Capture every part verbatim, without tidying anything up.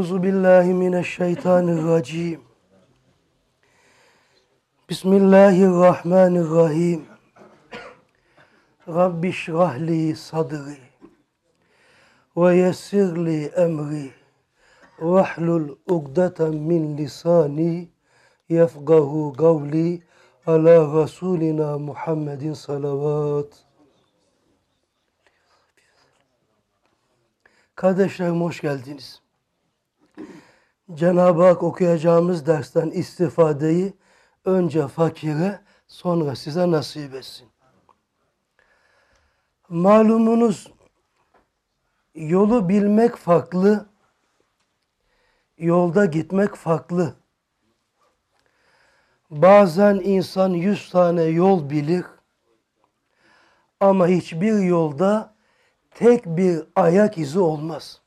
Euzu billahi mineşşeytanirracim. Bismillahirrahmanirrahim. Rabbi şrahli sadri ve yessirli emri vahlul ugdeten min lisani yefgahu gavli ala Resulina Muhammedin salavat. Kardeşlerim hoş geldiniz. Cenab-ı Hak okuyacağımız dersten istifadeyi önce fakire sonra size nasip etsin. Malumunuz yolu bilmek farklı, yolda gitmek farklı. Bazen insan yüz tane yol bilir ama hiçbir yolda tek bir ayak izi olmaz.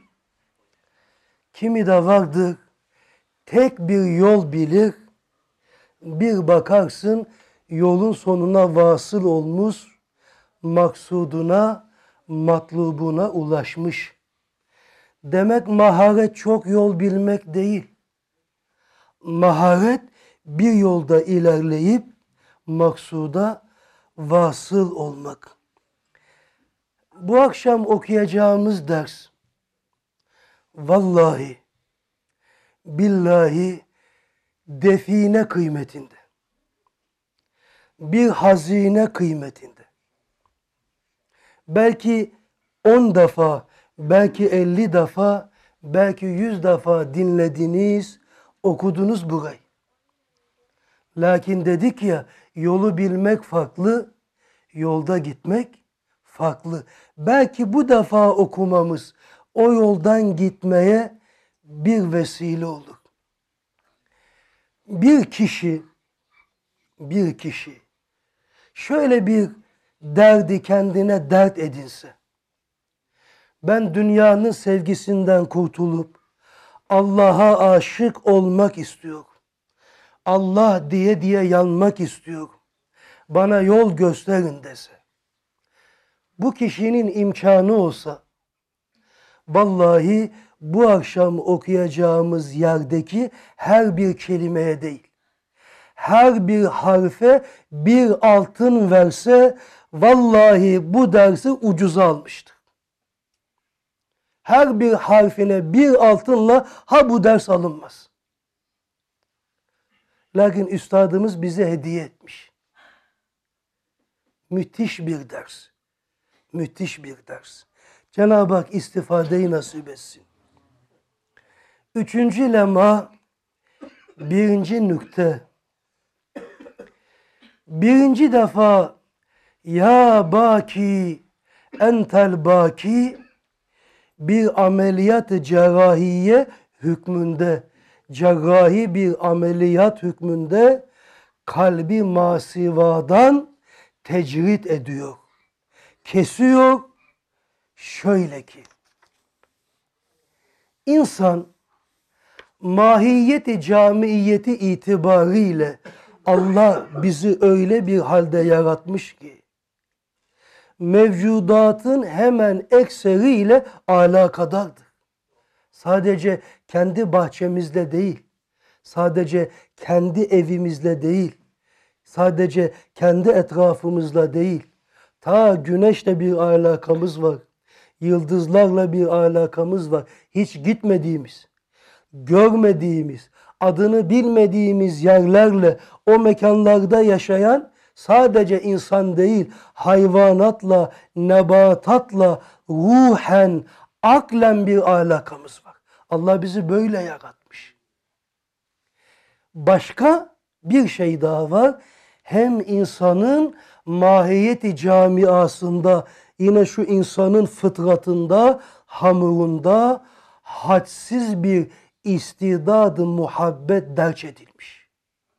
Kimi de vardır, tek bir yol bilir, bir bakarsın yolun sonuna vasıl olmuş, maksuduna, matlubuna ulaşmış. Demek maharet çok yol bilmek değil. Maharet bir yolda ilerleyip maksuda vasıl olmak. Bu akşam okuyacağımız ders vallahi, billahi define kıymetinde. Bir hazine kıymetinde. Belki on defa, belki elli defa, belki yüz defa dinlediniz, okudunuz burayı. Lakin dedik ya, yolu bilmek farklı, yolda gitmek farklı. Belki bu defa okumamız o yoldan gitmeye bir vesile olur. Bir kişi, bir kişi şöyle bir derdi kendine dert edinse, ben dünyanın sevgisinden kurtulup Allah'a aşık olmak istiyorum. Allah diye diye yanmak istiyorum. Bana yol gösterin dese. Bu kişinin imkanı olsa, vallahi bu akşam okuyacağımız yerdeki her bir kelimeye değil, her bir harfe bir altın verse, vallahi bu dersi ucuza almıştır. Her bir harfine bir altınla ha bu ders alınmaz. Lakin üstadımız bize hediye etmiş. Müthiş bir ders. Müthiş bir ders. Cenab-ı Hak istifadeyi nasip etsin. Üçüncü lema, birinci nükte. Birinci defa ya baki entel baki bir ameliyat cerrahiye hükmünde, cerrahi bir ameliyat hükmünde kalbi masivadan tecrit ediyor. Kesiyor. Şöyle ki, insan mahiyeti camiyeti itibariyle Allah bizi öyle bir halde yaratmış ki mevcudatın hemen ekseriyle alakadardır. Sadece kendi bahçemizde değil, sadece kendi evimizle değil, sadece kendi etrafımızla değil, ta güneşle bir alakamız var. Yıldızlarla bir alakamız var. Hiç gitmediğimiz, görmediğimiz, adını bilmediğimiz yerlerle o mekanlarda yaşayan sadece insan değil, hayvanatla, nebatatla, ruhen, aklen bir alakamız var. Allah bizi böyle yaratmış. Başka bir şey daha var. Hem insanın mahiyeti camiasında, yine şu insanın fıtratında, hamurunda hadsiz bir istidad-ı muhabbet derç edilmiş.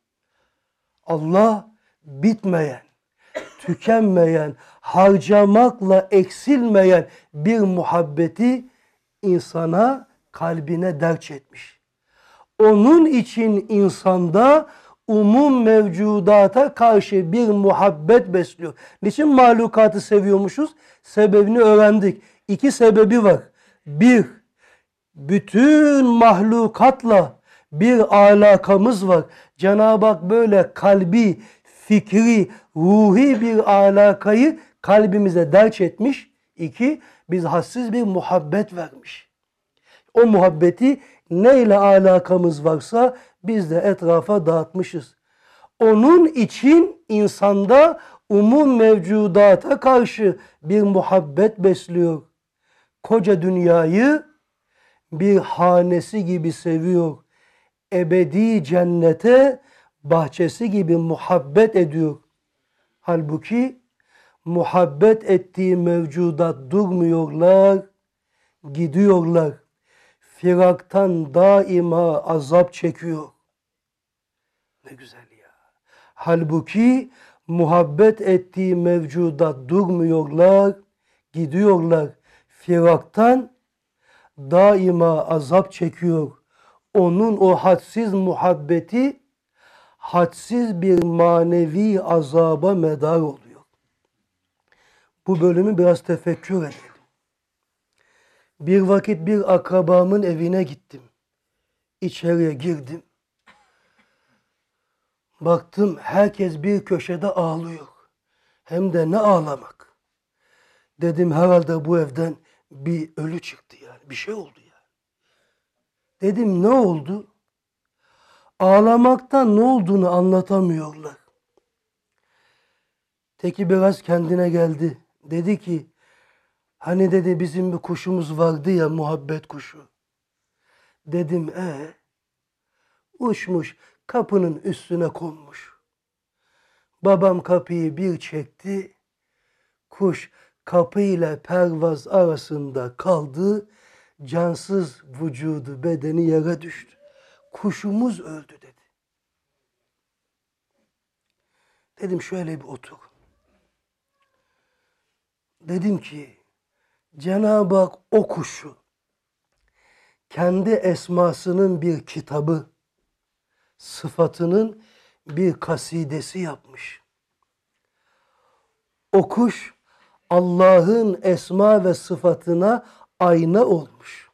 Allah bitmeyen, tükenmeyen, harcamakla eksilmeyen bir muhabbeti insana, kalbine derç etmiş. Onun için insanda umum mevcudata karşı bir muhabbet besliyor. Niçin mahlukatı seviyormuşuz? Sebebini öğrendik. İki sebebi var. Bir, bütün mahlukatla bir alakamız var. Cenab-ı Hak böyle kalbi, fikri, ruhi bir alakayı kalbimize derç etmiş. İki, biz hassiz bir muhabbet vermiş. O muhabbeti neyle alakamız varsa biz de etrafa dağıtmışız. Onun için insanda umum mevcudata karşı bir muhabbet besliyor. Koca dünyayı bir hanesi gibi seviyor. Ebedi cennete bahçesi gibi muhabbet ediyor. Halbuki muhabbet ettiği mevcudat durmuyorlar, gidiyorlar. Firaktan daima azap çekiyor. Ne güzel ya. Halbuki muhabbet ettiği mevcudat durmuyorlar, gidiyorlar. Firaktan daima azap çekiyor. Onun o hadsiz muhabbeti hadsiz bir manevi azaba medar oluyor. Bu bölümü biraz tefekkür edelim. Bir vakit bir akrabamın evine gittim. İçeriye girdim. Baktım herkes bir köşede ağlıyor. Hem de ne ağlamak. Dedim herhalde bu evden bir ölü çıktı yani. Bir şey oldu yani. Dedim ne oldu? Ağlamaktan ne olduğunu anlatamıyorlar. Teki biraz kendine geldi. Dedi ki hani dedi bizim bir kuşumuz vardı ya, muhabbet kuşu. Dedim e uçmuş kapının üstüne konmuş. Babam kapıyı bir çekti. Kuş kapı ile pervaz arasında kaldı. Cansız vücudu, bedeni yere düştü. Kuşumuz öldü dedi. Dedim şöyle bir otur. Dedim ki Cenab-ı Hak o kuşu kendi esmasının bir kitabı, sıfatının bir kasidesi yapmış. O kuş Allah'ın esma ve sıfatına ayna olmuş.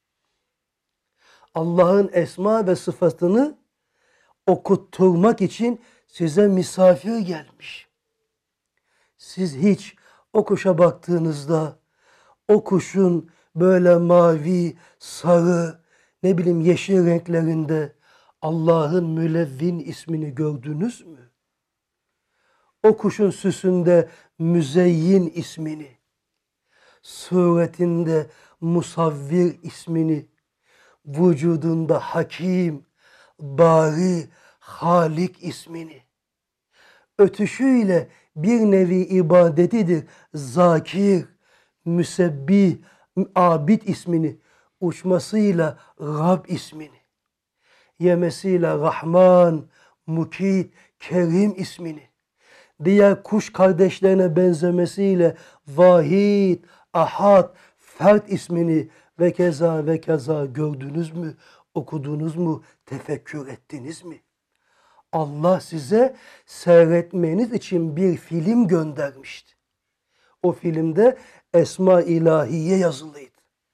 Allah'ın esma ve sıfatını okutturmak için size misafir gelmiş. Siz hiç o kuşa baktığınızda o kuşun böyle mavi, sarı, ne bileyim yeşil renklerinde Allah'ın Mülevvin ismini gördünüz mü? O kuşun süsünde Müzeyyin ismini, suretinde Musavvir ismini, vücudunda Hakim, Bari, Halik ismini, ötüşüyle bir nevi ibadetidir Zakir, Müsebbih, Abid ismini, uçmasıyla Rab ismini, yemesiyle Rahman, Mukit, Kerim ismini, diğer kuş kardeşlerine benzemesiyle Vahid, Ahad, Fert ismini ve keza ve keza gördünüz mü, okudunuz mu, tefekkür ettiniz mi? Allah size seyretmeniz için bir film göndermişti. O filmde Esma ilahiye yazılıydı.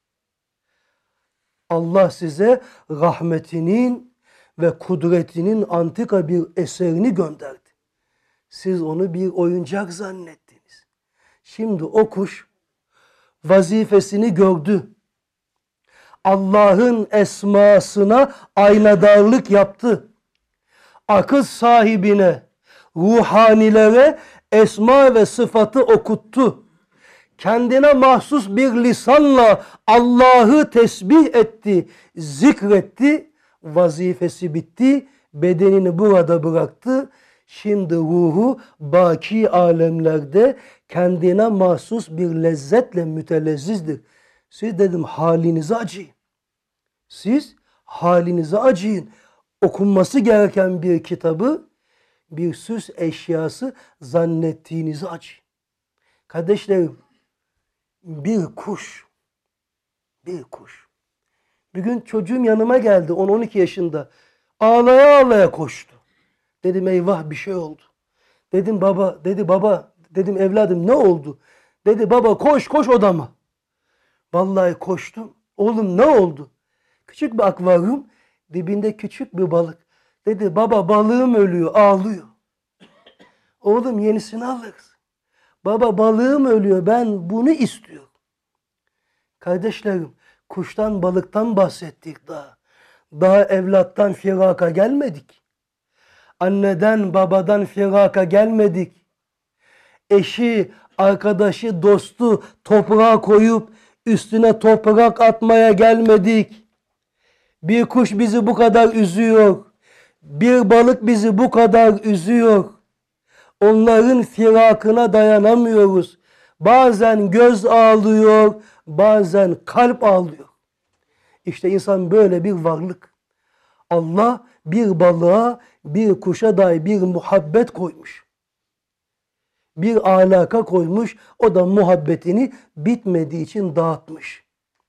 Allah size rahmetinin ve kudretinin antika bir eserini gönderdi. Siz onu bir oyuncak zannettiniz. Şimdi o kuş vazifesini gördü. Allah'ın esmasına aynadarlık yaptı. Akıl sahibine, ruhanilere esma ve sıfatı okuttu. Kendine mahsus bir lisanla Allah'ı tesbih etti, zikretti. Vazifesi bitti, bedenini burada bıraktı. Şimdi ruhu baki alemlerde kendine mahsus bir lezzetle mütelezzizdir. Siz dedim halinize acıyın. Siz halinize acıyın. Okunması gereken bir kitabı bir süs eşyası zannettiğinizi acıyın. Kardeşlerim, bir kuş, bir kuş. Bir gün çocuğum yanıma geldi, on on iki yaşında. Ağlaya ağlaya koştu. Dedim eyvah bir şey oldu. Dedim baba, dedi baba, dedim evladım ne oldu? Dedi baba koş koş odama. Vallahi koştum. Oğlum ne oldu? Küçük bir akvaryum, dibinde küçük bir balık. Dedi baba balığım ölüyor, ağlıyor. Oğlum yenisini alırız. Baba balığım ölüyor, ben bunu istiyorum. Kardeşlerim, kuştan balıktan bahsettik daha. Daha evlattan firaka gelmedik. Anneden babadan firaka gelmedik. Eşi, arkadaşı, dostu toprağa koyup üstüne toprak atmaya gelmedik. Bir kuş bizi bu kadar üzüyor. Bir balık bizi bu kadar üzüyor. Onların firakına dayanamıyoruz. Bazen göz ağlıyor, bazen kalp ağlıyor. İşte insan böyle bir varlık. Allah bir balığa, bir kuşa dair bir muhabbet koymuş. Bir alaka koymuş, o da muhabbetini bitmediği için dağıtmış.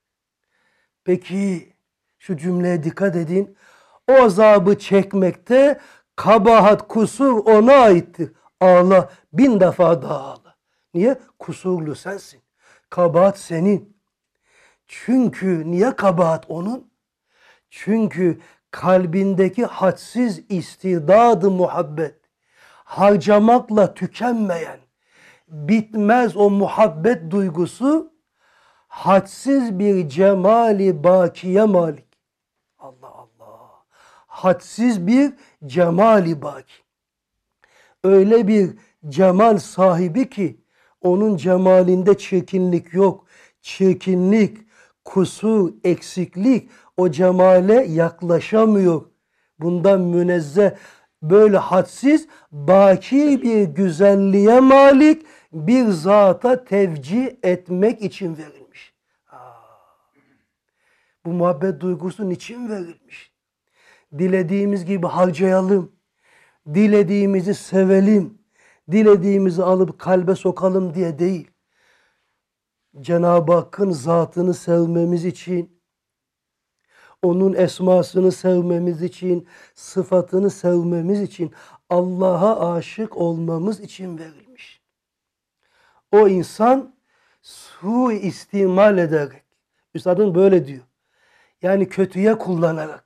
Peki şu cümleye dikkat edin. O azabı çekmekte kabahat, kusur ona aittir. Ağla, bin defa daha ağla. Niye? Kusurlu sensin. Kabahat senin. Çünkü niye kabahat onun? Çünkü kalbindeki hadsiz istidadı muhabbet, harcamakla tükenmeyen, bitmez o muhabbet duygusu, hadsiz bir cemali bakiye malik. Allah Allah. Hadsiz bir cemali baki. Öyle bir cemal sahibi ki onun cemalinde çirkinlik yok. Çirkinlik, kusur, eksiklik o cemale yaklaşamıyor. Bundan münezzeh, böyle hadsiz, baki bir güzelliğe malik bir zata tevcih etmek için verilmiş. Aa, bu muhabbet duygusu niçin verilmiş? Dilediğimiz gibi harcayalım. Dilediğimizi sevelim. Dilediğimizi alıp kalbe sokalım diye değil. Cenab-ı Hakk'ın zatını sevmemiz için, onun esmasını sevmemiz için, sıfatını sevmemiz için, Allah'a aşık olmamız için verilmiş. O insan suistimal ederek, Üstadın böyle diyor, yani kötüye kullanarak,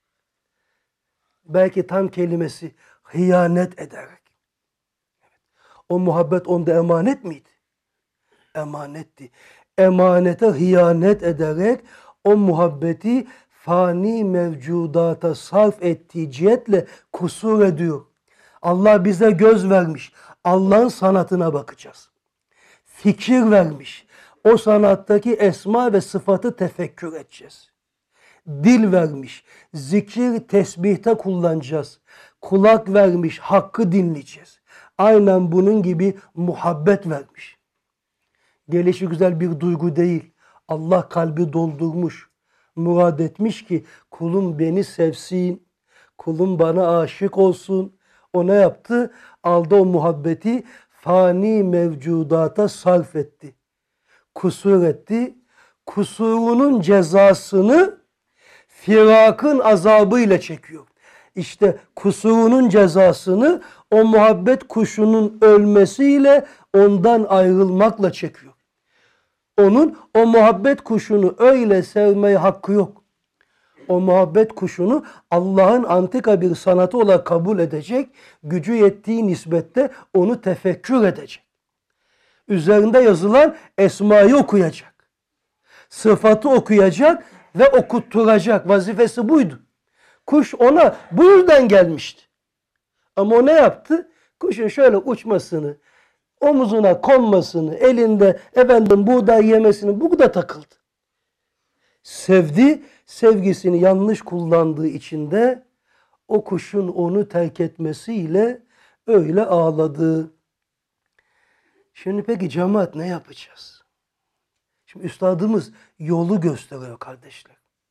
belki tam kelimesi hıyanet ederek. O muhabbet onda emanet miydi? Emanetti. Emanete hıyanet ederek o muhabbeti fani mevcudata sarf ettiği cihetle kusur ediyor. Allah bize göz vermiş. Allah'ın sanatına bakacağız. Fikir vermiş. O sanattaki esma ve sıfatı tefekkür edeceğiz. Dil vermiş. Zikir, tesbihte kullanacağız. Kulak vermiş. Hakkı dinleyeceğiz. Aynen bunun gibi muhabbet vermiş. Gelişi güzel bir duygu değil. Allah kalbi doldurmuş. Murad etmiş ki kulum beni sevsin. Kulum bana aşık olsun. O ne yaptı? Aldı o muhabbeti fani mevcudata sarf etti. Kusur etti. Kusurunun cezasını firakın azabıyla çekiyor. İşte kusurunun cezasını o muhabbet kuşunun ölmesiyle ondan ayrılmakla çekiyor. Onun o muhabbet kuşunu öyle sevmeye hakkı yok. O muhabbet kuşunu Allah'ın antika bir sanatı olarak kabul edecek, gücü yettiği nispette onu tefekkür edecek. Üzerinde yazılan esmayı okuyacak. Sıfatı okuyacak ve okutturacak. Vazifesi buydu. Kuş ona bu yüzden gelmişti. Ama o ne yaptı? Kuşun şöyle uçmasını, omuzuna konmasını, elinde efendim buğday yemesini, bu da takıldı. Sevdi, sevgisini yanlış kullandığı için de o kuşun onu terk etmesiyle öyle ağladı. Şimdi peki cemaat ne yapacağız? Şimdi üstadımız yolu gösteriyor kardeşler.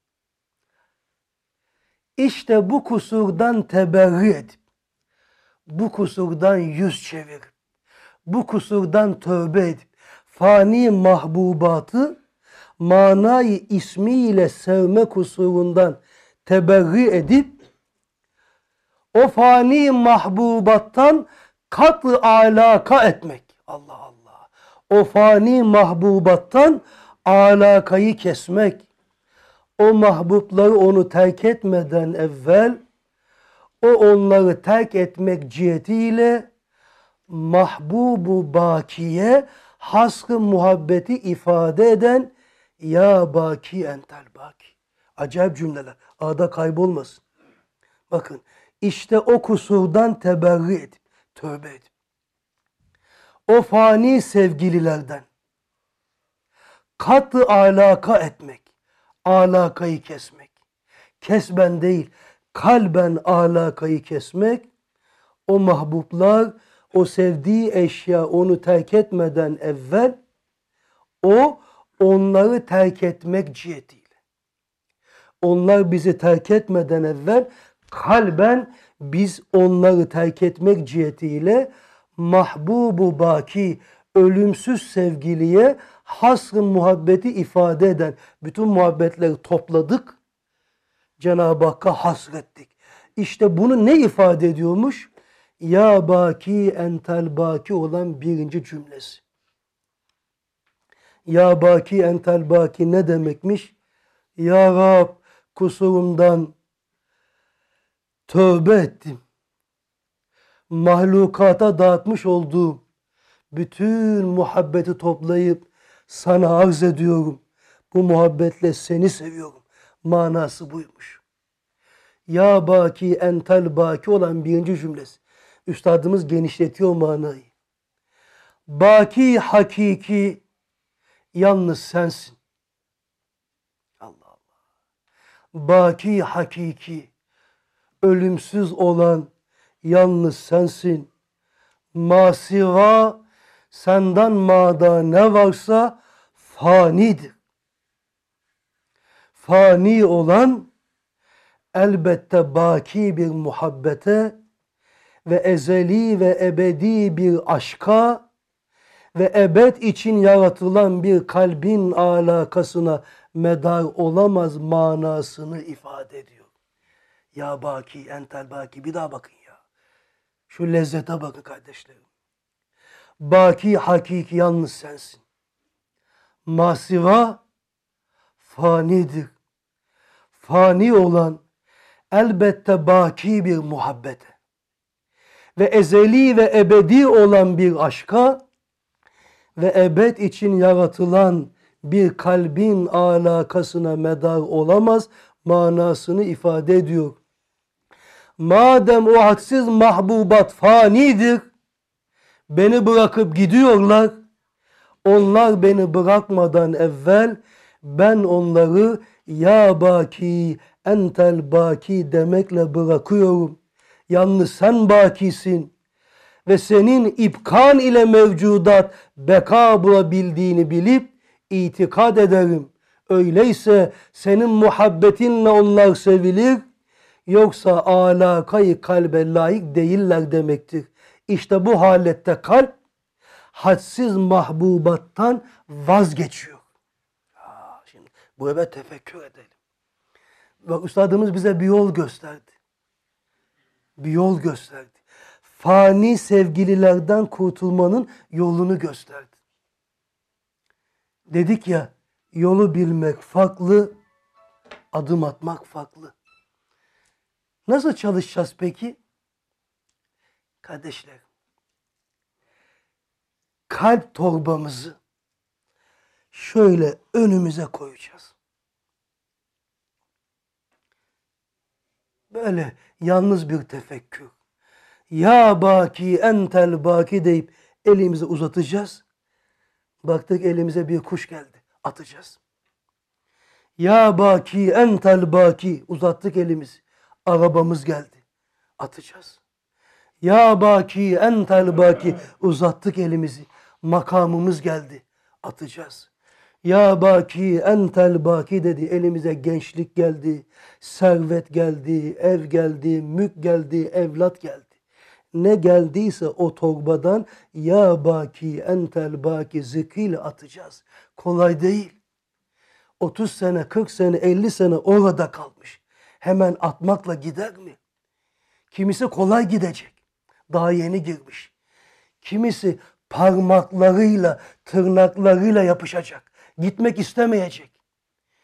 İşte bu kusurdan teberri edip, bu kusurdan yüz çevirip, bu kusurdan tövbe edip, fani mahbubatı manayı ismiyle sevme kusurundan teberri edip, o fani mahbubattan katı alaka etmek. Allah Allah. O fani mahbubattan alakayı kesmek. o mahbubları onu terk etmeden evvel o onları terk etmek cihetiyle mahbubu bakiye haskı muhabbeti ifade eden ya baki entel baki. Acayip cümleler. Ağda kaybolmasın. Bakın işte o kusurdan teberri edip, tövbe edip, o fani sevgililerden katı alaka etmek, alakayı kesmek, kesben değil, kalben alakayı kesmek, o mahbublar, o sevdiği eşya onu terk etmeden evvel, o onları terk etmek cihetiyle. Onlar bizi terk etmeden evvel, kalben biz onları terk etmek cihetiyle, mahbubu baki, ölümsüz sevgiliye hasr-ı muhabbeti ifade eden bütün muhabbetleri topladık. Cenab-ı Hakk'a hasrettik. İşte bunu ne ifade ediyormuş? Ya baki entel baki olan birinci cümlesi. Ya baki entel baki ne demekmiş? Ya Rab, kusurumdan tövbe ettim. Mahlukata dağıtmış olduğum bütün muhabbeti toplayıp sana arz ediyorum. Bu muhabbetle seni seviyorum. Manası buymuş. Ya baki entel baki olan birinci cümlesi. Üstadımız genişletiyor manayı. Baki hakiki yalnız sensin. Allah Allah. Baki hakiki ölümsüz olan yalnız sensin. Masiva senden mada ne varsa fanidir. Fani olan elbette baki bir muhabbete ve ezeli ve ebedi bir aşka ve ebed için yaratılan bir kalbin alakasına medar olamaz manasını ifade ediyor. Ya baki entel baki, bir daha bakın ya. Şu lezzete bakın kardeşlerim. Baki hakiki yalnız sensin. Masiva fanidir. Fani olan elbette baki bir muhabbete ve ezeli ve ebedi olan bir aşka ve ebed için yaratılan bir kalbin alakasına medar olamaz manasını ifade ediyor. Madem o hadsiz mahbubat fanidir, beni bırakıp gidiyorlar, onlar beni bırakmadan evvel ben onları ya baki entel baki demekle bırakıyorum. Yalnız sen bakisin ve senin ipkan ile mevcudat beka bulabildiğini bilip itikad ederim. Öyleyse senin muhabbetinle onlar sevilir, yoksa alakayı kalbe layık değiller demektir. İşte bu halette kalp hadsiz mahbubattan vazgeçiyor. Aa, şimdi buraya tefekkür edelim. Bak üstadımız bize bir yol gösterdi. Bir yol gösterdi. Fani sevgililerden kurtulmanın yolunu gösterdi. Dedik ya, yolu bilmek farklı, adım atmak farklı. Nasıl çalışacağız peki? Kardeşler, kalp torbamızı şöyle önümüze koyacağız. Böyle yalnız bir tefekkür. Ya baki entel baki deyip elimizi uzatacağız. Baktık elimize bir kuş geldi. Atacağız. Ya baki entel baki, uzattık elimizi. Arabamız geldi. Atacağız. Ya baki entel baki, uzattık elimizi. Makamımız geldi. Atacağız. Ya baki entel baki dedi. Elimize gençlik geldi. Servet geldi. Ev geldi. Mülk geldi. Evlat geldi. Ne geldiyse o torbadan ya baki entel baki zikriyle atacağız. Kolay değil. otuz sene, kırk sene, elli sene orada kalmış. Hemen atmakla gider mi? Kimisi kolay gidecek. Daha yeni girmiş. Kimisi parmaklarıyla, tırnaklarıyla yapışacak. Gitmek istemeyecek.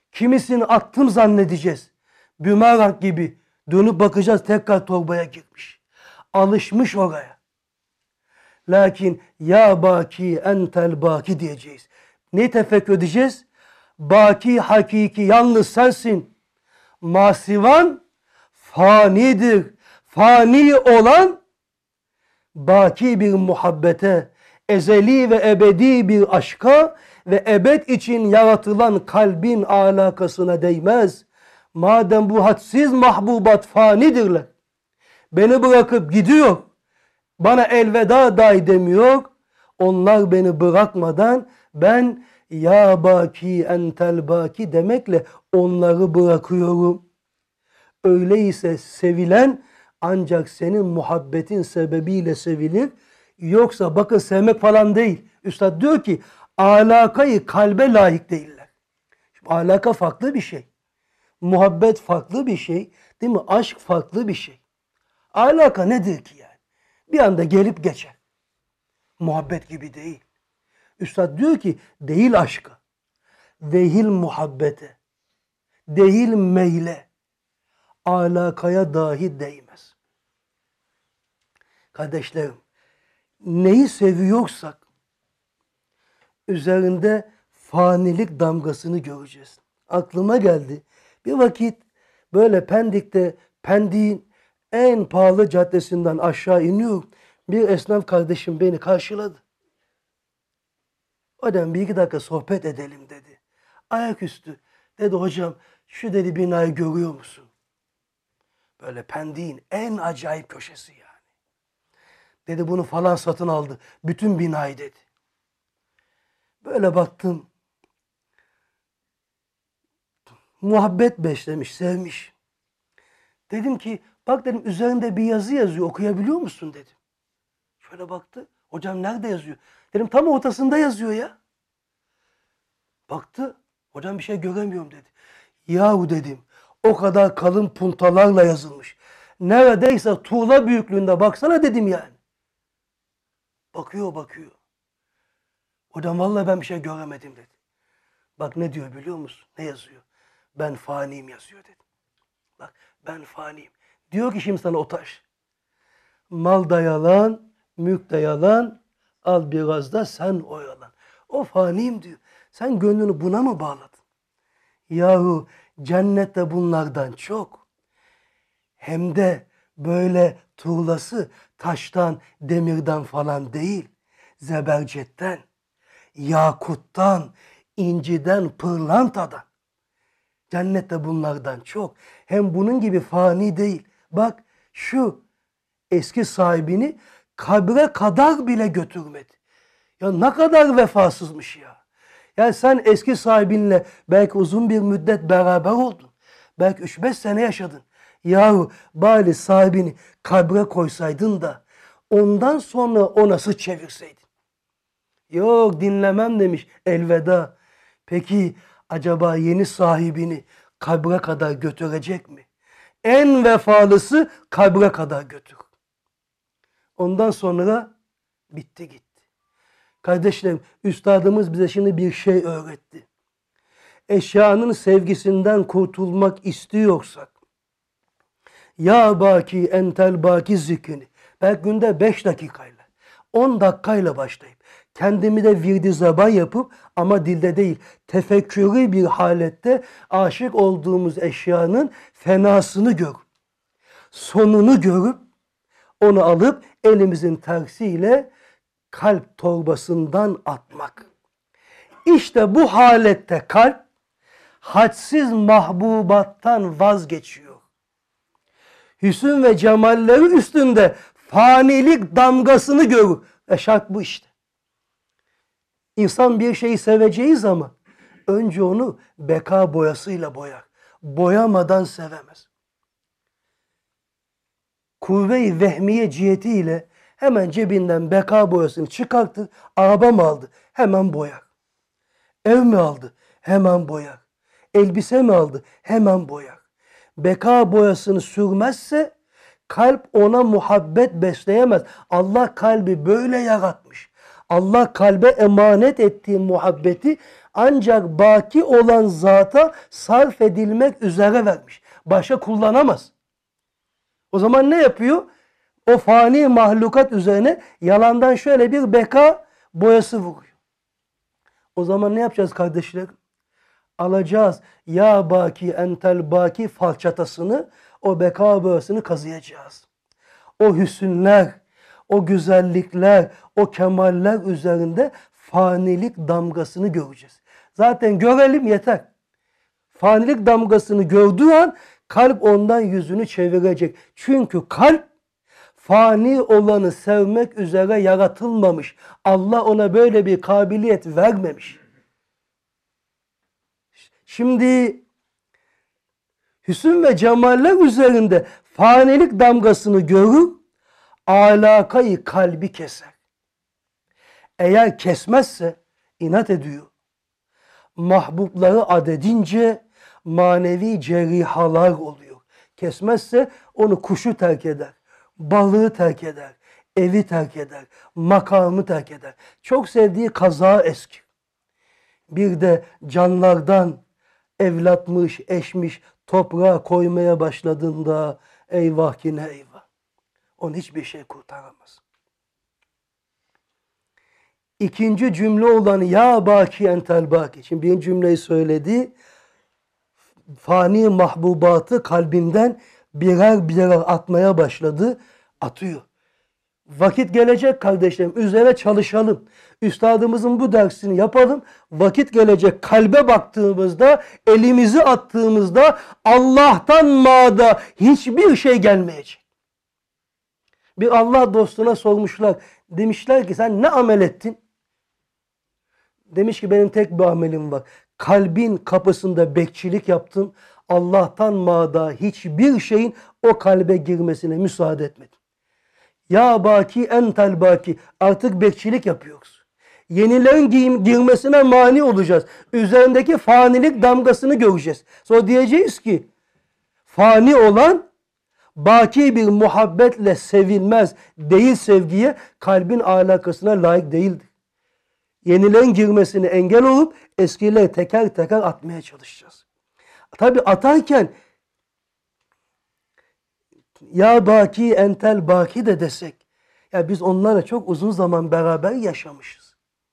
Kimisini attım zannedeceğiz. Bümerang gibi dönüp bakacağız, tekrar torbaya girmiş. Alışmış oraya. Lakin ya baki entel baki diyeceğiz. Ne tefekkür edeceğiz? Baki hakiki yalnız sensin. Masivan fanidir. Fani olan baki bir muhabbete, ezeli ve ebedi bir aşka ve ebed için yaratılan kalbin alakasına değmez. Madem bu hadsiz mahbubat fanidirler, beni bırakıp gidiyor, bana elveda dahi demiyor, onlar beni bırakmadan ben ya baki entel baki demekle onları bırakıyorum. Öyleyse sevilen ancak senin muhabbetin sebebiyle sevilir. Yoksa bakın sevmek falan değil. Üstad diyor ki alakayı kalbe layık değiller. Şimdi alaka farklı bir şey. Muhabbet farklı bir şey. Değil mi? Aşk farklı bir şey. Alaka nedir ki yani? Bir anda gelip geçer. Muhabbet gibi değil. Üstad diyor ki değil aşka, değil muhabbete, değil meyle, alakaya dahi değmez. Kardeşlerim, neyi seviyorsak üzerinde fanilik damgasını göreceğiz. Aklıma geldi. Bir vakit böyle Pendik'te, Pendik'in en pahalı caddesinden aşağı iniyorum. Bir esnaf kardeşim beni karşıladı. Adam bir iki dakika sohbet edelim dedi. Ayaküstü dedi, hocam şu dedi binayı görüyor musun? Böyle Pendik'in en acayip köşesi yani. Dedi bunu falan satın aldı. Bütün binayı dedi. Böyle baktım. Muhabbet beslemiş, sevmiş. Dedim ki bak dedim üzerinde bir yazı yazıyor, okuyabiliyor musun dedim. Şöyle baktı. Hocam nerede yazıyor? Dedim tam ortasında yazıyor ya. Baktı. Hocam bir şey göremiyorum dedi. Yahu dedim o kadar kalın puntalarla yazılmış. Neredeyse tuğla büyüklüğünde baksana dedim yani. Bakıyor bakıyor. Hocam vallahi ben bir şey göremedim dedi. Bak ne diyor biliyor musun? Ne yazıyor? Ben faniyim yazıyor dedi. Bak ben faniyim. Diyor ki şimdi sana o taş. Mal da yalan, mülk de yalan, al biraz da sen oyalan. O faniyim diyor. Sen gönlünü buna mı bağladın? Yahu cennette bunlardan çok. Hem de böyle tuğlası taştan, demirden falan değil. Zebercetten, yakuttan, inciden, pırlantadan. Cennette bunlardan çok. Hem bunun gibi fani değil. Bak şu eski sahibini kabre kadar bile götürmedi. Ya ne kadar vefasızmış ya. Yani sen eski sahibinle belki uzun bir müddet beraber oldun. Belki üç beş sene yaşadın. Yahu bari sahibini kabre koysaydın da ondan sonra ona sırt çevirseydin. Yok dinlemem demiş, elveda. Peki acaba yeni sahibini kabre kadar götürecek mi? En vefalısı kabre kadar götür. Ondan sonra bitti gitti. Kardeşlerim, üstadımız bize şimdi bir şey öğretti. Eşyanın sevgisinden kurtulmak istiyorsak, ya baki entel baki zikrini, belki günde beş dakikayla, on dakikayla başlayıp, kendimi de virdi zeba yapıp ama dilde değil, tefekkürü bir halette aşık olduğumuz eşyanın fenasını görüp, sonunu görüp, onu alıp elimizin tersiyle kalp torbasından atmak. İşte bu halette kalp hadsiz mahbubattan vazgeçiyor. Hüsn ve cemalleri üstünde fanilik damgasını görür. E şart bu işte. İnsan bir şeyi seveceği zaman önce onu beka boyasıyla boyar. Boyamadan sevemez. Kuvve-i vehmiye cihetiyle hemen cebinden beka boyasını çıkarttı. Araba mı aldı? Hemen boyar. Ev mi aldı? Hemen boyar. Elbise mi aldı? Hemen boyar. Beka boyasını sürmezse kalp ona muhabbet besleyemez. Allah kalbi böyle yaratmış. Allah kalbe emanet ettiği muhabbeti ancak baki olan zata sarf edilmek üzere vermiş. Başka kullanamaz. O zaman ne yapıyor? O fani mahlukat üzerine yalandan şöyle bir beka boyası vuruyor. O zaman ne yapacağız kardeşler? Alacağız ya baki entel baki falçatasını, o beka boyasını kazıyacağız. O hüsünler, o güzellikler, o kemaller üzerinde fanilik damgasını göreceğiz. Zaten görelim yeter. Fanilik damgasını gördüğü an kalp ondan yüzünü çevirecek. Çünkü kalp fani olanı sevmek üzere yaratılmamış. Allah ona böyle bir kabiliyet vermemiş. Şimdi hüsn ve cemaller üzerinde fanilik damgasını görür, alakayı kalbi keser. Eğer kesmezse inat ediyor. Mahbubları adedince manevi cerihalar oluyor. Kesmezse onu kuşu terk eder, balığı terk eder, evi terk eder, makamı terk eder. Çok sevdiği kaza eski. Bir de canlardan evlatmış, eşmiş, toprağa koymaya başladığında eyvah ki ne eyvah. Onu hiçbir şey kurtaramaz. İkinci cümle olan ya baki entel baki. Şimdi birinci cümleyi söyledi. Fani mahbubatı kalbinden birer birer atmaya başladı. Atıyor. Vakit gelecek kardeşlerim. Üzerine çalışalım. Üstadımızın bu dersini yapalım. Vakit gelecek. Kalbe baktığımızda, elimizi attığımızda Allah'tan mada hiçbir şey gelmeyecek. Bir Allah dostuna sormuşlar. Demişler ki sen ne amel ettin? Demiş ki benim tek bir amelim var. Kalbin kapısında bekçilik yaptım. Allah'tan mada hiçbir şeyin o kalbe girmesine müsaade etmedim. Ya baki entel baki. Artık bekçilik yapıyoruz. Yenilerin girmesine mani olacağız. Üzerindeki fanilik damgasını göreceğiz. Sonra diyeceğiz ki fani olan baki bir muhabbetle sevilmez değil sevgiye, kalbin alakasına layık değildir. Yenilerin girmesini engel olup eskileri teker teker atmaya çalışacağız. Tabi atarken ya baki entel baki de desek, ya biz onlarla çok uzun zaman beraber yaşamışız.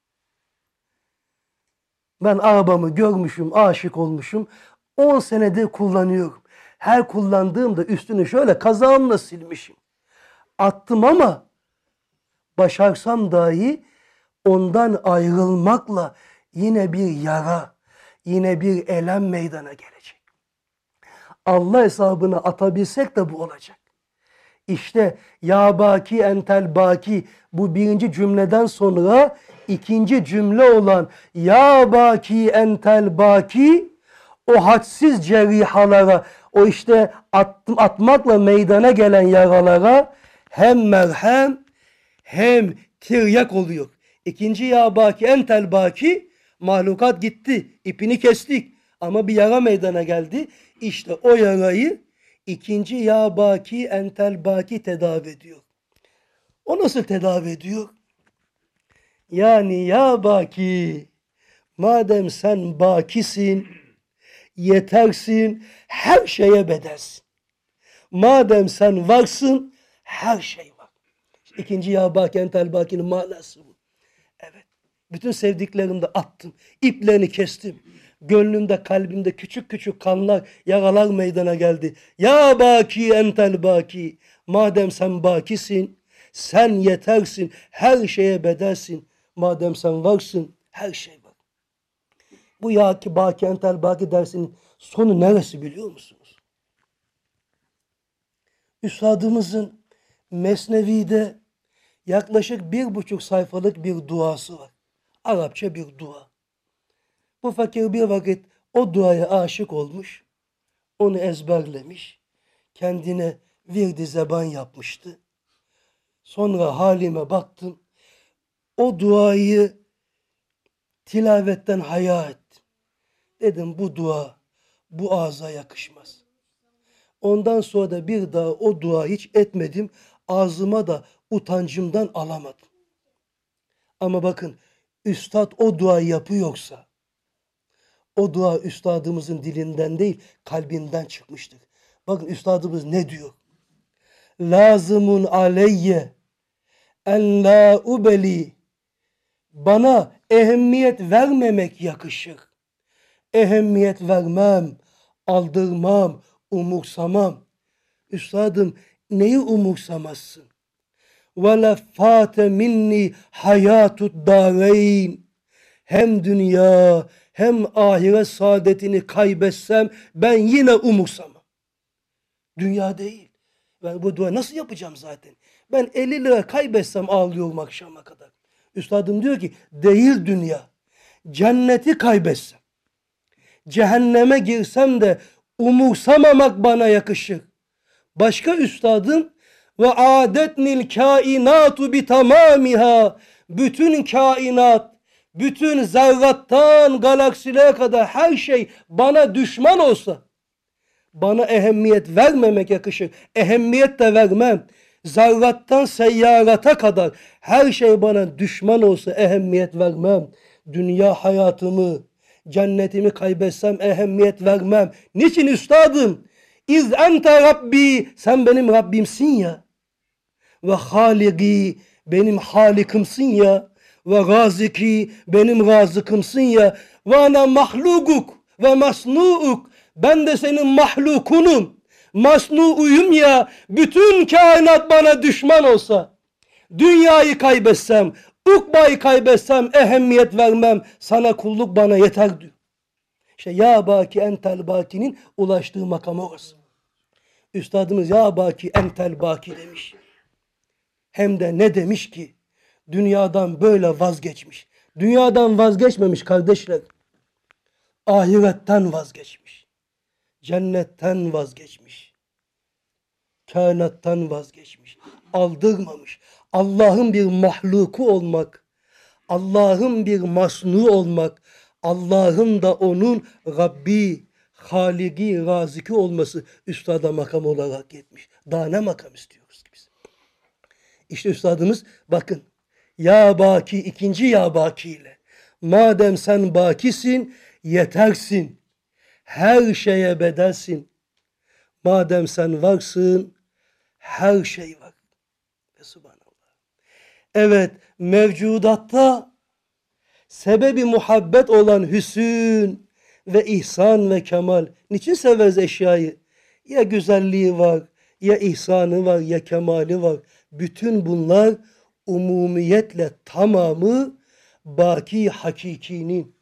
Ben arabamı görmüşüm, aşık olmuşum. on senedir kullanıyorum. Her kullandığımda üstünü şöyle kazağımla silmişim. Attım ama başarsam dahi ondan ayrılmakla yine bir yara, yine bir elem meydana gelecek. Allah hesabına atabilsek de bu olacak. İşte ya baki entel baki bu birinci cümleden sonra ikinci cümle olan ya baki entel baki o hadsiz cerihalara, o işte at, atmakla meydana gelen yaralara hem merhem hem tiryak oluyor. İkinci ya baki entel baki mahlukat gitti, ipini kestik ama bir yara meydana geldi. İşte o yarayı ikinci ya baki entel baki tedavi ediyor. O nasıl tedavi ediyor? Yani ya baki madem sen bakisin, yetersin, her şeye bedelsin. Madem sen varsın, her şey var. İkinci ya baki entel bakinin manası bu. Evet. Bütün sevdiklerimi de attım. İplerini kestim. Gönlümde, kalbimde küçük küçük kanlar, yaralar meydana geldi. Ya baki entel baki. Madem sen bakisin, sen yetersin, her şeye bedelsin. Madem sen varsın, her şey var. Bu ya ki baki entel baki dersinin sonu neresi biliyor musunuz? Üstadımızın Mesnevi'de yaklaşık bir buçuk sayfalık bir duası var. Arapça bir dua. Bu fakir bir vakit o duaya aşık olmuş, onu ezberlemiş, kendine virdi zeban yapmıştı. Sonra halime baktım, o duayı tilavetten haya ettim. Dedim bu dua bu ağza yakışmaz. Ondan sonra da bir daha o dua hiç etmedim, ağzıma da utancımdan alamadım. Ama bakın, üstad o duayı yapıyorsa, o dua üstadımızın dilinden değil, kalbinden çıkmıştır. Bakın üstadımız ne diyor? Lazımun aleyye en la ubeli. Bana ehemmiyet vermemek yakışır. Ehemmiyet vermem, aldırmam, umursamam. Üstadım, neyi umursamazsın? وَلَا فَاتَ minni hayatud dâreyn. Hem dünya hem ahiret saadetini kaybetsem ben yine umursamam. Dünya değil. Ben bu dua nasıl yapacağım zaten? Ben elli lira kaybetsem ağlıyorum akşama kadar. Üstadım diyor ki değil dünya. Cenneti kaybetsem, cehenneme girsem de umursamamak bana yakışır. Başka üstadım ve adetnil kainatu bi tamamiha. Bütün kainat, bütün zerrattan galaksilere kadar her şey bana düşman olsa, bana ehemmiyet vermemek yakışır. Ehemmiyet de vermem. Zarrattan seyyarata kadar her şey bana düşman olsa ehemmiyet vermem. Dünya hayatımı, cennetimi kaybetsem ehemmiyet vermem. Niçin üstadım? İz ente Rabbi, sen benim Rabbimsin ya. Ve haligi, benim halikimsin ya. Ve raziki, benim razıkımsın ya. Ve ana mahlukuk ve masnuuk, ben de senin mahlukunum, masnuuyum ya. Bütün kainat bana düşman olsa, dünyayı kaybetsem, ukbayı kaybetsem ehemmiyet vermem. Sana kulluk bana yeter diyor. İşte ya baki entel bakinin ulaştığı makam orası. Üstadımız ya baki entel baki demiş. Hem de ne demiş ki? Dünyadan böyle vazgeçmiş. Dünyadan vazgeçmemiş kardeşler. Ahiretten vazgeçmiş. Cennetten vazgeçmiş. Kainattan vazgeçmiş. Aldırmamış. Allah'ın bir mahluku olmak, Allah'ın bir masnu olmak, Allah'ın da onun Rabbi, Haligi, Raziki olması üstada makam olarak yetmiş. Daha ne makam istiyoruz ki biz? İşte üstadımız bakın, ya baki, ikinci ya baki ile, madem sen bakisin, yetersin, her şeye bedelsin. Madem sen varsın, her şey var. Ve subhanallah. Evet, mevcudatta sebebi muhabbet olan hüsün ve ihsan ve kemal. Niçin severiz eşyayı? Ya güzelliği var, ya ihsanı var, ya kemali var. Bütün bunlar umumiyetle tamamı baki hakikinin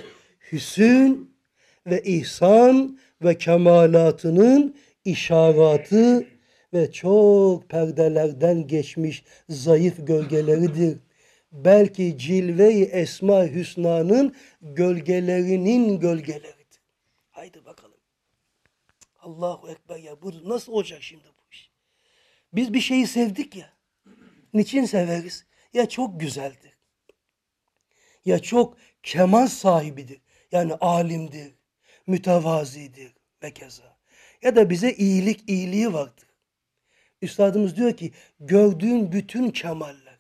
hüsün ve ihsan ve kemalatının işaratı ve çok perdelerden geçmiş zayıf gölgeleridir. Belki cilve-i Esma-i Hüsna'nın gölgelerinin gölgeleridir. Haydi bakalım. Allahu Ekber ya. Bu nasıl olacak şimdi bu iş? Biz bir şeyi sevdik ya. Niçin severiz? Ya çok güzeldir. Ya çok kemal sahibidir. Yani alimdir, mütevazidir ve keza. Ya da bize iyilik, iyiliği vardır. Üstadımız diyor ki gördüğün bütün kemaller,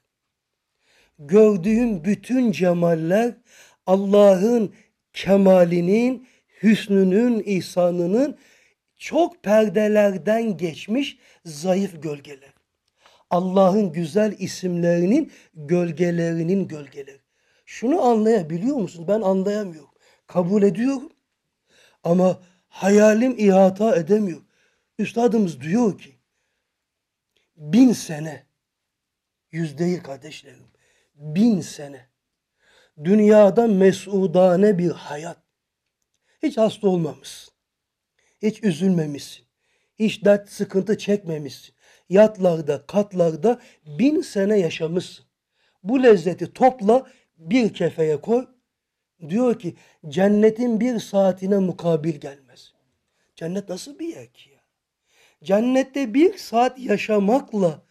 gördüğün bütün cemaller Allah'ın kemalinin, hüsnünün, ihsanının çok perdelerden geçmiş zayıf gölgeler. Allah'ın güzel isimlerinin gölgelerinin gölgeleri. Şunu anlayabiliyor musunuz? Ben anlayamıyorum. Kabul ediyorum ama hayalim ihata edemiyor. Üstadımız diyor ki bin sene, yüz değil kardeşlerim, bin sene dünyada mesudane bir hayat. Hiç hasta olmamışsın. Hiç üzülmemişsin. Hiç dert sıkıntı çekmemişsin. Yatlarda, katlarda bin sene yaşamışsın. Bu lezzeti topla bir kefeye koy. Diyor ki cennetin bir saatine mukabil gelmez. Cennet nasıl bir yer ki ya? Cennette bir saat yaşamakla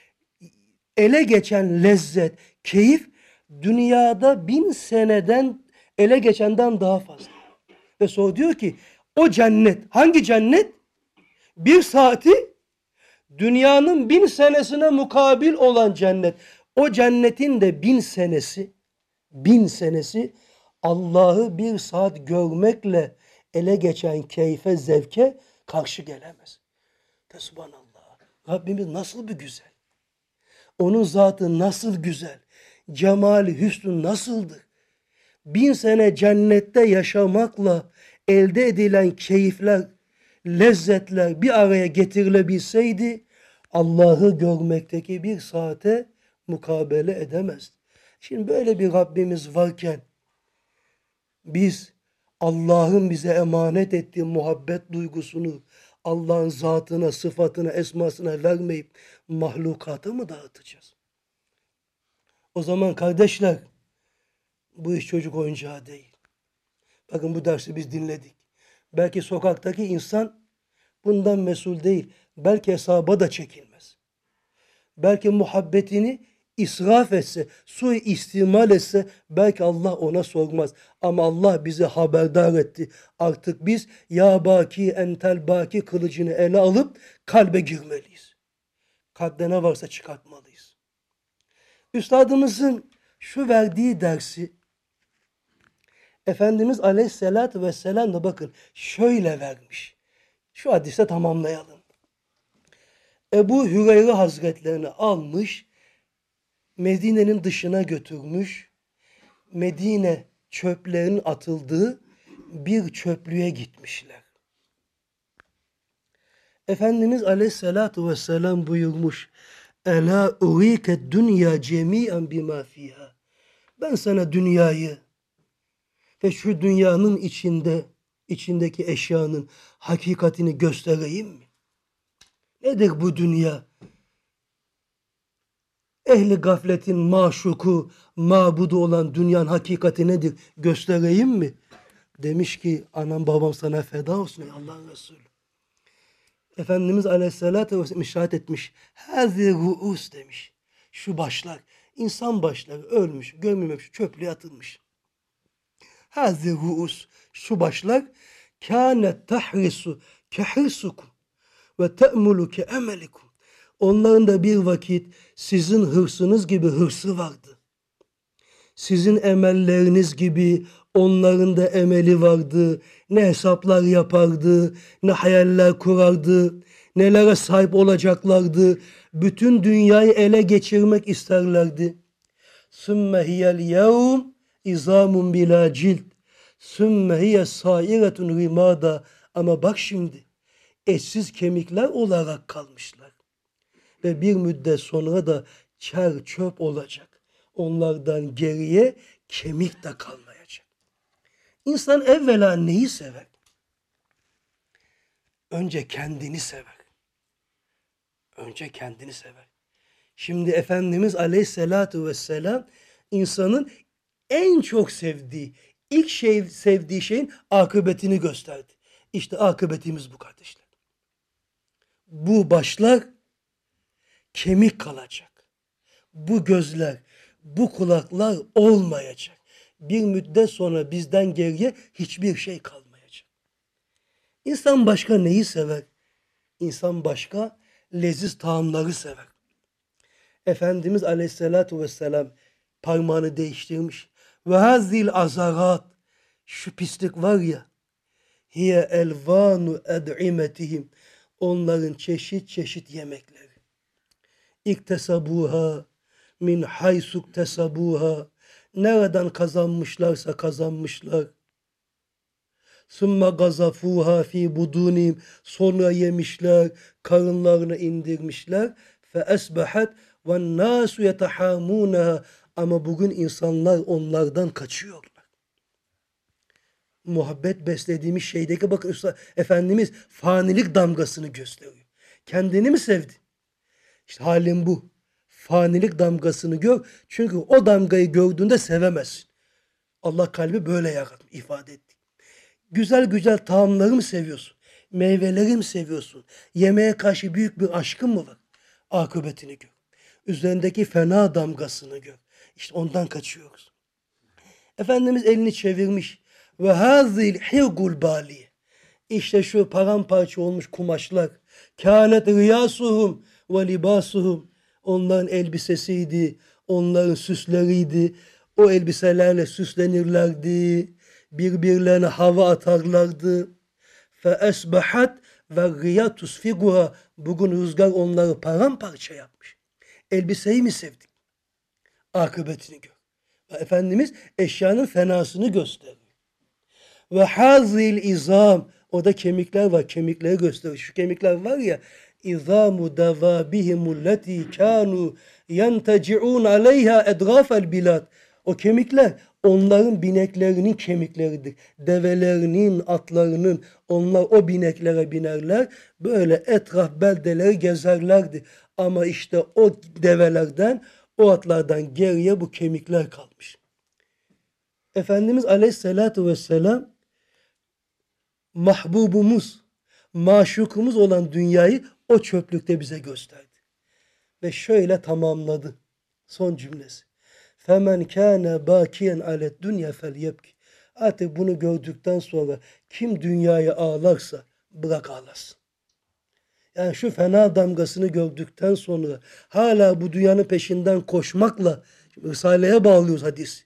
ele geçen lezzet, keyif dünyada bin seneden ele geçenden daha fazla. Ve sonra diyor ki o cennet, hangi cennet? Bir saati dünyanın bin senesine mukabil olan cennet. O cennetin de bin senesi, bin senesi Allah'ı bir saat görmekle ele geçen keyfe, zevke karşı gelemez. De subhanallah. Rabbimiz nasıl bir güzel. Onun zatı nasıl güzel. Cemali, hüsnü nasıldır. Bin sene cennette yaşamakla elde edilen keyifler, lezzetler bir araya getirilebilseydi Allah'ı görmekteki bir saate mukabele edemezdi. Şimdi böyle bir Rabbimiz varken biz Allah'ın bize emanet ettiği muhabbet duygusunu Allah'ın zatına, sıfatına, esmasına vermeyip mahlukata mı dağıtacağız? O zaman kardeşler, bu iş çocuk oyuncağı değil. Bakın bu dersi biz dinledik. Belki sokaktaki insan bundan mesul değil. Belki hesaba da çekilmez. Belki muhabbetini israf etse, suistimal etse belki Allah ona sormaz. Ama Allah bizi haberdar etti. Artık biz ya baki entel baki kılıcını ele alıp kalbe girmeliyiz. Kalpte ne varsa çıkartmalıyız. Üstadımızın şu verdiği dersi Efendimiz Aleyhisselatü Vesselam da bakın şöyle vermiş. Şu hadise tamamlayalım. Ebu Hüreyre Hazretlerini almış, Medine'nin dışına götürmüş, Medine çöplerin atıldığı bir çöplüğe gitmişler. Efendimiz Aleyhisselatü Vesselam buyurmuş, Ela urike dünya cemiyen bima fiha. Ben sana dünyayı ve şu dünyanın içinde, içindeki eşyanın hakikatini göstereyim mi? Nedir bu dünya? Ehli gafletin maşuku, mabudu olan dünyanın hakikati nedir? Göstereyim mi? Demiş ki anam babam sana feda olsun ey Allah'ın Resulü. Efendimiz Aleyhisselatü Vesselam işaret etmiş. Hâzi ru'us demiş. Şu başlar, insan başları ölmüş, gömülmüş, çöplüğe atılmış. Hâzi ru'us. Şu başlar kânet tahrisu kehirsukum ve te'mulu ke'emelikum. Onların da bir vakit sizin hırsınız gibi hırsı vardı. Sizin emelleriniz gibi onların da emeli vardı. Ne hesaplar yapardı, ne hayaller kurardı, nelere sahip olacaklardı. Bütün dünyayı ele geçirmek isterlerdi. Sümme hiyel yevm izamun bila cilt. Sümme hiye sairetun rimada. Ama bak şimdi etsiz kemikler olarak kalmışlar. Ve bir müddet sonra da çer çöp olacak. Onlardan geriye kemik de kalmayacak. İnsan evvela neyi sever? Önce kendini sever. Önce kendini sever. Şimdi Efendimiz Aleyhisselatü Vesselam insanın en çok sevdiği, ilk şey sevdiği şeyin akıbetini gösterdi. İşte akıbetimiz bu kardeşler. Bu başlar kemik kalacak. Bu gözler, bu kulaklar olmayacak. Bir müddet sonra bizden geriye hiçbir şey kalmayacak. İnsan başka neyi sever? İnsan başka leziz taamları sever. Efendimiz Aleyhisselatü Vesselam parmağını değiştirmiş. Ve hazil azarat, şu pislik var ya, hiye elvanu ed'imetihim, onların çeşit çeşit yemekleri. İktesabuha min haysuk tesabuha, nereden kazanmışlarsa kazanmışlar. Sümme gazafuha fi budunim, sonra yemişler, karınlarına indirmişler. Fe esbahat ve nasu yetahamunaha, ama bugün insanlar onlardan kaçıyorlar. Muhabbet beslediğimiz şeydeki bakın Üstad Efendimiz fanilik damgasını gösteriyor. Kendini mi sevdin? İşte halim bu. Fanilik damgasını gör. Çünkü o damgayı gördüğünde sevemezsin. Allah kalbi böyle yaratmış, ifade etti. Güzel güzel taamları mı seviyorsun? Meyveleri mi seviyorsun? Yemeğe karşı büyük bir aşkın mı var? Akıbetini gör. Üzerindeki fena damgasını gör. İşte ondan kaçıyoruz. Efendimiz elini çevirmiş. Ve hazil hirgul baliye. İşte şu paramparça olmuş kumaşlar. Kânet riyasuhum ve libasuhum. Onların elbisesiydi, onların süsleriydi. O elbiselerle süslenirlerdi. Birbirlerine hava atarlardı. فَاَسْبَحَتْ وَالرِّيَا تُسْفِقُهَا Bugün rüzgar onları paramparça yapmış. Elbiseyi mi sevdik? Akıbetini gör. Efendimiz eşyanın fenasını gösteriyor. Ve hazil izam, o da kemikler var, kemikleri gösteriyor. Şu kemikler var ya, izamu davabihimul lati kanu yenteciun aleyha edrafel bilad. O kemikler onların bineklerinin kemikleridir. Develerinin, atlarının, onlar o bineklere binerler. Böyle etraf beldeleri gezerlerdi. Ama işte o develerden, o atlardan geriye bu kemikler kalmış. Efendimiz Aleyhisselatü Vesselam mahbubumuz, maşukumuz olan dünyayı o çöplükte bize gösterdi. Ve şöyle tamamladı. Son cümlesi. فَمَنْ كَانَ بَاكِيًا عَلَى الدُّنْيَا فَلْيَبْكِ Artık bunu gördükten sonra kim dünyayı ağlarsa bırak ağlasın. Yani şu fena damgasını gördükten sonra hala bu dünyanın peşinden koşmakla, Risale'ye bağlıyoruz hadis.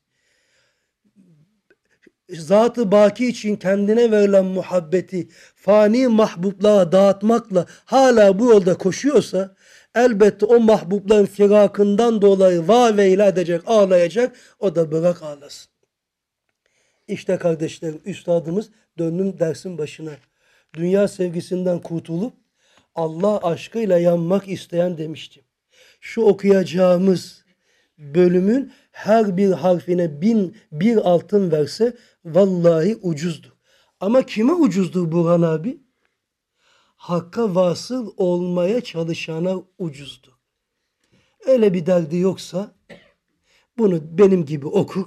Zat-ı baki için kendine verilen muhabbeti fani mahbubluğa dağıtmakla hala bu yolda koşuyorsa elbette o mahbubların firakından dolayı va veyla edecek, ağlayacak. O da bırak ağlasın. İşte kardeşlerim, üstadımız döndüm dersin başına. Dünya sevgisinden kurtulup Allah aşkıyla yanmak isteyen demiştim. Şu okuyacağımız bölümün her bir harfine bin bir altın verse vallahi ucuzdur. Ama kime ucuzdur Burhan abi? Hakka vasıl olmaya çalışana ucuzdur. Öyle bir derdi yoksa bunu benim gibi okur,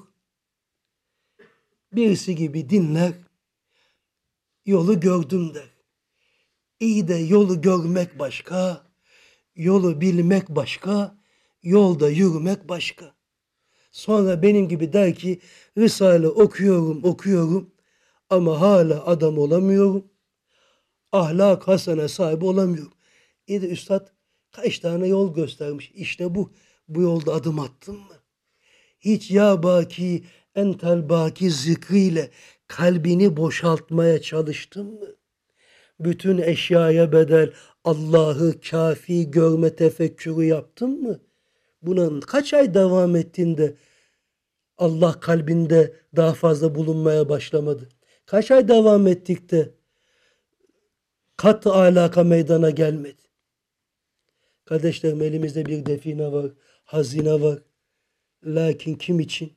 birisi gibi dinler, yolu gördüm der. İyi de yolu görmek başka, yolu bilmek başka, yolda yürümek başka. Sonra benim gibi der ki Risale okuyorum okuyorum ama hala adam olamıyorum. Ahlak hasene sahibi olamıyorum. İyi de üstad kaç tane yol göstermiş. İşte bu. Bu yolda adım attın mı? Hiç ya baki entel baki zikriyle kalbini boşaltmaya çalıştın mı? Bütün eşyaya bedel Allah'ı kafi görme tefekkürü yaptın mı? Buna kaç ay devam ettiğinde Allah kalbinde daha fazla bulunmaya başlamadı? Kaç ay devam ettik de kat alaka meydana gelmedi? Kardeşlerim, elimizde bir define var, hazine var. Lakin kim için?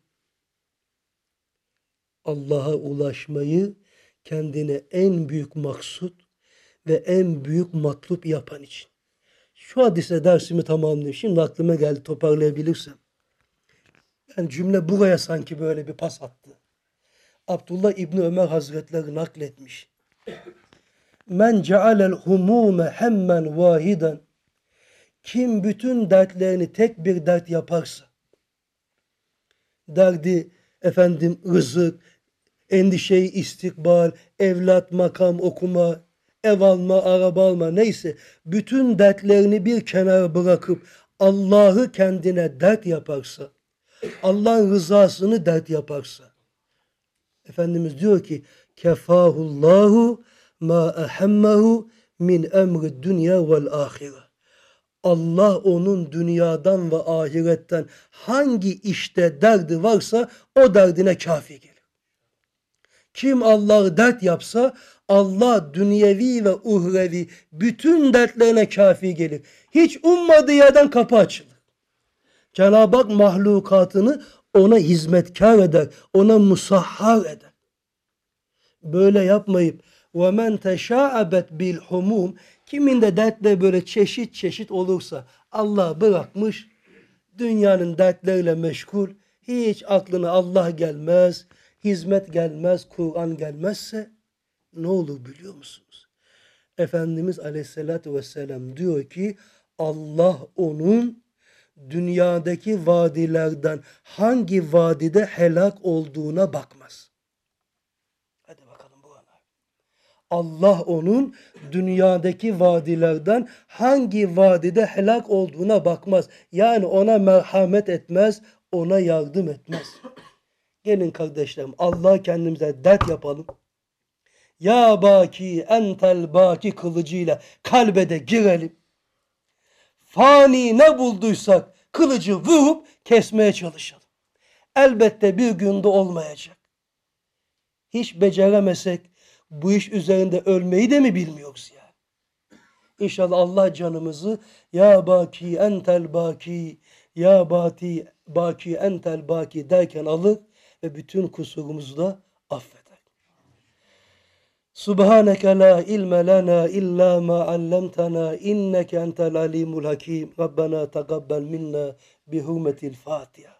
Allah'a ulaşmayı kendine en büyük maksut ve en büyük matlup yapan için. Şu hadise dersimi tamamlayayım. Şimdi aklıma geldi, toparlayabilirsem. Yani cümle buraya sanki böyle bir pas attı. Abdullah İbni Ömer Hazretleri nakletmiş. Men cealel humume hemmen vahiden. Kim bütün dertlerini tek bir dert yaparsa, derdi efendim rızık, endişeyi istikbal, evlat, makam, okuma, ev alma, araba alma neyse bütün dertlerini bir kenara bırakıp Allah'ı kendine dert yaparsa, Allah'ın rızasını dert yaparsa, Efendimiz diyor ki kefahullahu ma ehemmehu min emri dünya vel ahire. Allah onun dünyadan ve ahiretten hangi işte derdi varsa o derdine kafi gelir. Kim Allah'ı dert yapsa Allah dünyevi ve uhrevi bütün dertlerine kafi gelir. Hiç ummadığı yerden kapı açılır. Cenab-ı Hak mahlukatını ona hizmetkar eder, ona musahhar eder. Böyle yapmayıp وَمَنْ تَشَاءَبَتْ بِالْحُمُومِ Kimin de dertleri böyle çeşit çeşit olursa Allah bırakmış, dünyanın dertleriyle meşgul, hiç aklına Allah gelmez, hizmet gelmez, Kur'an gelmezse ne olur biliyor musunuz? Efendimiz Aleyhisselatü Vesselam diyor ki Allah onun dünyadaki vadilerden hangi vadide helak olduğuna bakmaz. Hadi bakalım bu ana. Allah onun dünyadaki vadilerden hangi vadide helak olduğuna bakmaz. Yani ona merhamet etmez, ona yardım etmez. Gelin kardeşlerim, Allah kendimize dert yapalım. Ya baki entel baki kılıcıyla kalbede girelim. Fani ne bulduysak kılıcı vurup kesmeye çalışalım. Elbette bir günde olmayacak. Hiç beceremesek bu iş üzerinde ölmeyi de mi bilmiyoruz yani? İnşallah Allah canımızı ya baki entel baki, ya bati baki entel baki derken alır ve bütün kusurumuzu da affeder. Subhaneke la ilme lana illa ma allamtana inneke entel alimul hakim. Rabbena tegabbel minna bi hurmetil Fatiha.